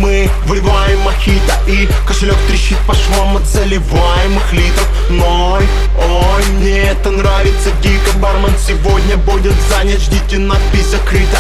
Мы выливаем мохито, и кошелек трещит по швам от заливаемых литров. Ной, ой, мне это нравится дико. Бармен сегодня будет занят, ждите, надпись закрыта.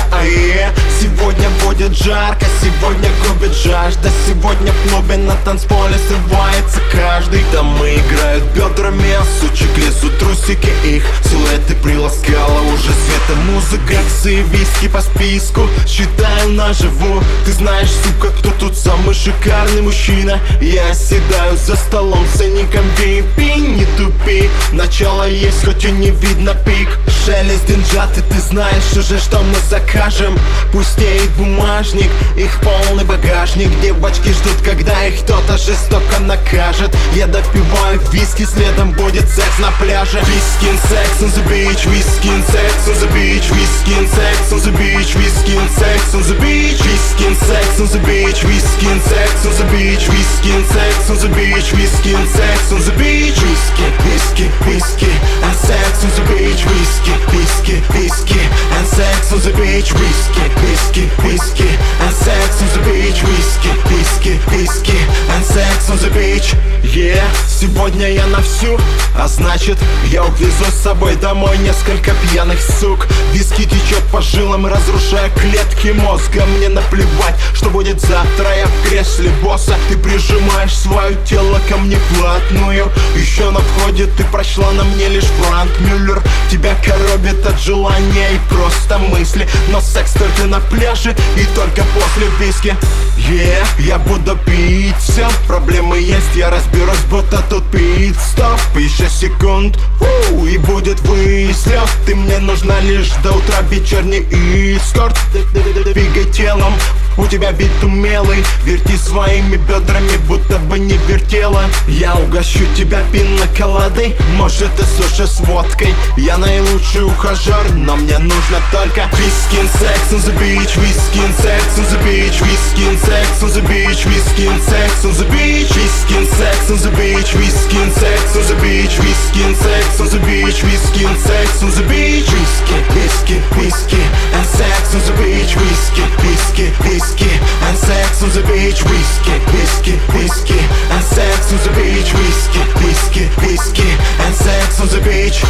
Сегодня будет жарко, сегодня губит жажда. Сегодня в клубе на танцполе срывается каждый. Дамы играют бедрами, а сучек лезут трусики. Их силуэты приласкала уже светом музыка. Иксы, виски по списку, считаю наживу. Ты знаешь, сука, кто тут самый шикарный мужчина? Я оседаю за столом с ценником VIP. Не тупи, начало есть, хоть и не видно пик. Шелест деньжат, и ты знаешь уже, что мы закажем. Пустеет бумажник, их полный багажник. Девочки ждут, когда их кто-то жестоко накажет. Я допиваю виски, следом будет секс на пляже. Whisky and sex on the beach, whisky and sex on the beach, whisky and sex on the beach, whisky and sex on the beach, whisky and sex on the beach, whisky and sex on the beach, whisky and sex on the beach, whisky and sex on the beach, whiskey, whiskey, whiskey and sex on the beach, whiskey, whiskey, whiskey and sex on the beach, whiskey, whiskey, whiskey and sex on the beach, whiskey, whiskey, whiskey and sex on the beach. Yeah, сегодня я на всю, а значит я увезу с собой домой несколько пьяных сук. Виски течет по жилам, разрушая клетки мозга. Мне наплевать, что будет завтра, я в кресле босса. Ты прижимаешь свое тело ко мне вплотную. Еще на входе ты прочла на мне лишь Франк Мюллер. Тебя коробит от желания и просто мысли, но секс только на пляже и только после виски. Yeah, я буду пить все, проблемы есть, я разберусь, будто тут пит-стоп. Еще секунд, и будет выстрел. Ты мне нужна лишь до утра, вечерний эскорт. Двигай телом, у тебя вид умелый. Верти своими бедрами, будто бы не вертела. Я угощу тебя пинаколадой, может и суши с водкой. Я наилучший ухажер, но мне нужно только whisky and sex on the beach, whisky and sex on the beach, whisky and sex on the beach, whisky and sex on the beach, whisky and sex on the beach, whisky and sex on the beach, whisky and sex on the beach, whisky and sex on the beach, whisky, whiskey, whiskey and sex on the beach, whisky, whiskey, whiskey and sex on the beach, whiskey, whiskey, whiskey and sex on the beach, whiskey, whiskey, whiskey and sex on the beach,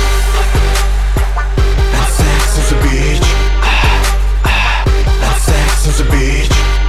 and sex on the beach, and sex on the beach.